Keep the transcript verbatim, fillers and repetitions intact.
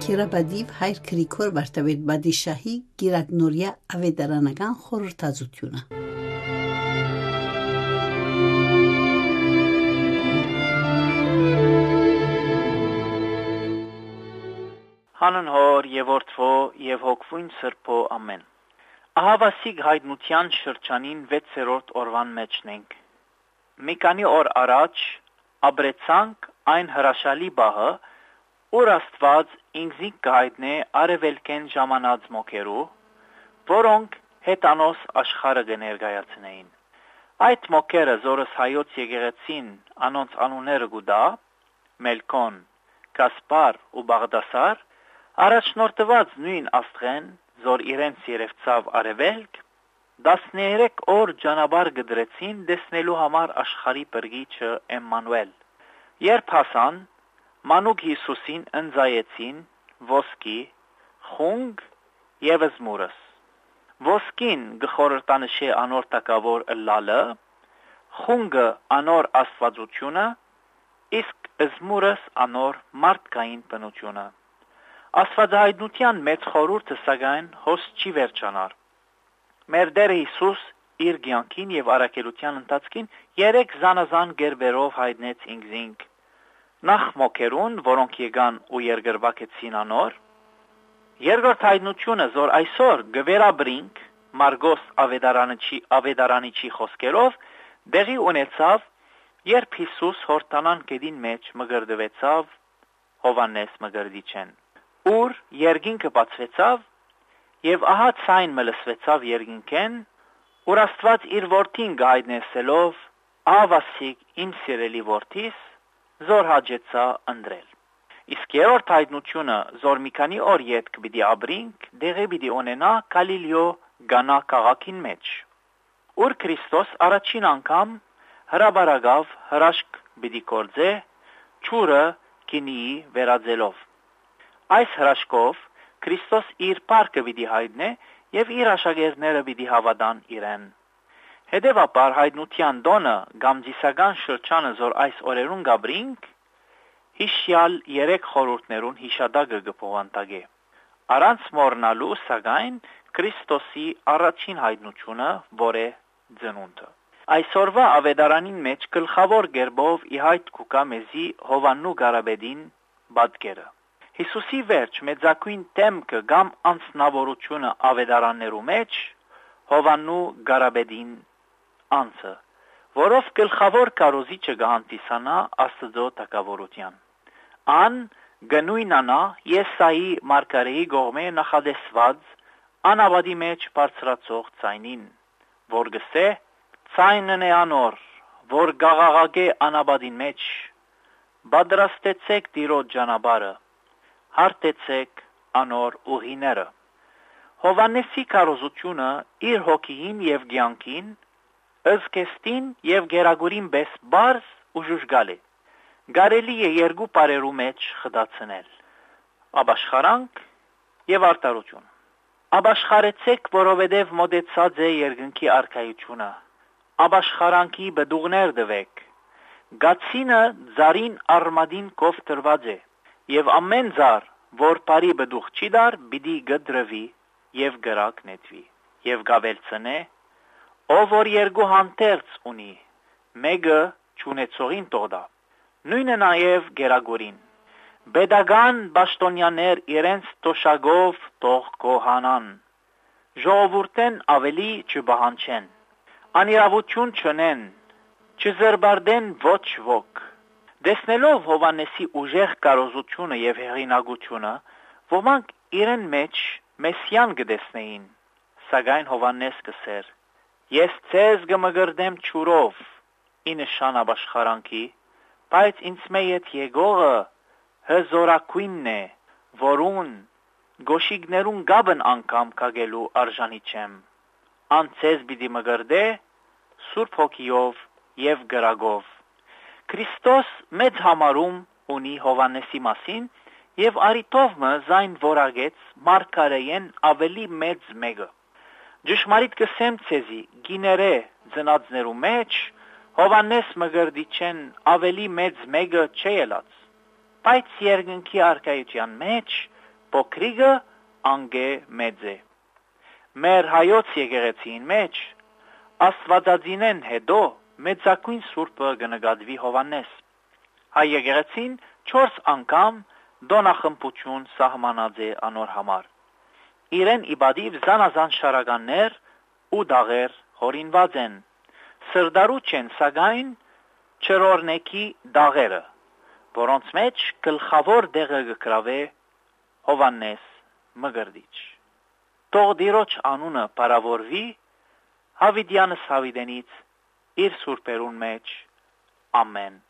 Շիրաբադիվ հայր Գրիգոր Վարդապետ Բադիշահի գիրագնորյա ավետարանական խորհրդածությունը։ Հանուն Հոր եւ Որդվո եւ Հոգվույն Սրբո ամեն։ Ահավասիկ հայտնության շրջանին վեցերորդ օրվան մեջն ենք։ Մի քանի օր առաջ ապրեցանք այն հրաշալի բահը, որ Աստված ինքնին կհայտնե արևելքեն ժամանած մոքերու, որոնք հետանոս աշխարհը կներկայացնեին։ Այդ մոքերը զորս հայոց եկեղեցին անոնց անունները գուտա, Մելքոն, Կասպար ու Բաղդասար, առաջնորդված նույն աստղեն, զոր իրենց երևցավ արևելք, տասներեք օր ճանապարհ գդրեցին տեսնելու համար աշխարհի բրգիչը Էմմանուել։ Երբ հասան, մանուկ Հիսուսին ընծայեցին ոսկի, խունգ եւ զմուրս։ Ոսկին գխորտանշե անոր տակավոր ըլլալը, խունգը անոր աստվածությունը, իսկ զմուրս անոր մարդկային բնությունը։ Աստվածահայտնության մեծ խորհուրդը սակայն հոս չի վերջանար։ Մեր Տեր Հիսուս իր կյանքին եւ առաքելության ընթացքին երեք զանազան գերբերով հայտնեց ինքնին։ Նախ մոքերուն, որոնք եկան ու երգրվակեցին անոր, երկրորդ հայտնությունը, որ այսօր գվերաբրինք Մարգոս ավետարանիչի ավետարանիչի խոսքերով դեղի ունեցավ, երբ Հիսուս հորտանան գետին մեջ մգրդվեցավ Հովանես մգրդիչեն, ուր երկինքը բացվեցավ եւ ահա ցայն մլսվեցավ երկինքեն, որ Աստված իր որդին գայտնեցելով, ահավասիկ իմ սիրելի որդիս, զոր հաջեցա ընտրել։ Իսկ երրորդ հայտնությունը, զոր մի քանի օր յետք պիտի ապրինք, դեղի պիտի ունենա Գալիլեո Գանա քաղաքին մեջ, ուր Քրիստոս առաջին անգամ հրաբարագավ հրաշք պիտի կործե, ճուրը գինիի վերածելով։ Այս հրաշքով Քրիստոս իր պարկը պիտի հայտնե եւ իր աշակերտները պիտի հավատան իրեն։ Հետևաբար հայտնության տոնը կամ ծիսական շրջանը, որ այս օրերուն գաբրինք, հիշյալ երեք խորհուրդներուն հիշադակը կփոխանցի։ Առանց մոռնալու սակայն Քրիստոսի առաջին հայտնությունը, որ է ծնունդը։ Այսօրվա ավետարանին մեջ գլխավոր գերբով իհայտ կուկա մեզի Հովաննու Գարաբեդին բادկերը։ Հիսուսի վերջ մեծակույն տեմքը կամ անձնավորությունը ավետարաններու մեջ Հովաննու Գարաբեդին անձը, որով գլխավոր կարոզիչը կհանդիսանա Աստծո թագավորության։ Ան գնույնանա Եսայի մարգարեի կողմէ նախադեсված անաբադի մեջ բարձրացող ցայնին, որ գսե ցայնն է անոր, որ գաղաղագե անաբադին մեջ, պատրաստեցեք Տիրոջ ճանապարհը, հարթեցեք անոր ուղիները։ Հովանեսի կարոզությունը իր հոգին եւ կյանքին, ըզկեստին եւ գերագուրին բես բարձ ու ժուժգալ է։ Գարելի է երկու բարերու մեջ խդացնել։ Աբաշխարանք եւ արտարություն։ Աբաշխարեցեք, որովհետեւ մոտեցած է երկնքի արքայությունը։ Աբաշխարանքի բդուղներ դվեք։ Գացինը ծարին արմադին կով տրված է, եւ ամեն ծար, որ բարի բդուղ չի դար, պիտի գդրվի եւ գրակ նետվի, եւ գավելցնե, ով որ երկու հանդերձ ունի, մեկը չունեցողին տողդա, նույնը նաեւ գերագորին։ Բեդագան բաշտոնյաներ իրենց տոշագով տող կոհանան, ժողովուրդեն ավելի չբահանչեն, անիրավություն չնեն, չզրբարդեն ոչ ոք։ Դեսնելով Հովանեսի ուժեղ կարոզությունը եւ հեղինակությունը, ոմանք իրեն մեջ մեսիան կդեսնեին, սակայն Հովանես կսեր. Ես ցեզ կմգրդեմ ճուրով, ի նշան աբաշխարանքի, բայց ինձ մեյետ եկողը հզորակույնն է, որուն գոշիկներուն գաբն անգամ կագելու արժանի չեմ։ Ան ցեզ պիտի մգրդե Սուրբ Հոգիով եւ գրագով։ Քրիստոս մեծ համարում ունի Հովանեսի մասին եւ արիտովը զայն որագեց մարգարեեն ավելի մեծ մեկը։ Ճշմարիտ կսեմ ցեզի, գիներե ծնածներու մեջ Հովանես մգրդիչեն ավելի մեծ մեկը չի ելած, բայց երկնքի արքայության մեջ փոքրիկը անգե մեծ է։ Մեր հայոց եկեղեցին մեջ Աստվածածինեն հետո մեծակույն սուրբը կնկատվի Հովանես։ Հայ եկեղեցին չորս անգամ դոնախմբություն սահմանած է անոր համար։ Իրեն իբադիվ զանազան շարականներ ու դաղեր հորինված են։ Սրդարու չեն սակայն չրորնեկի դաղերը, որոնց մեջ գլխավոր դեղը կգրավե Հովանես Մկրտիչ։ Թող Տիրոջ անունը բարավորվի Հավիդյանս Հավիդենից իր սուրբերուն մեջ։ Ամեն։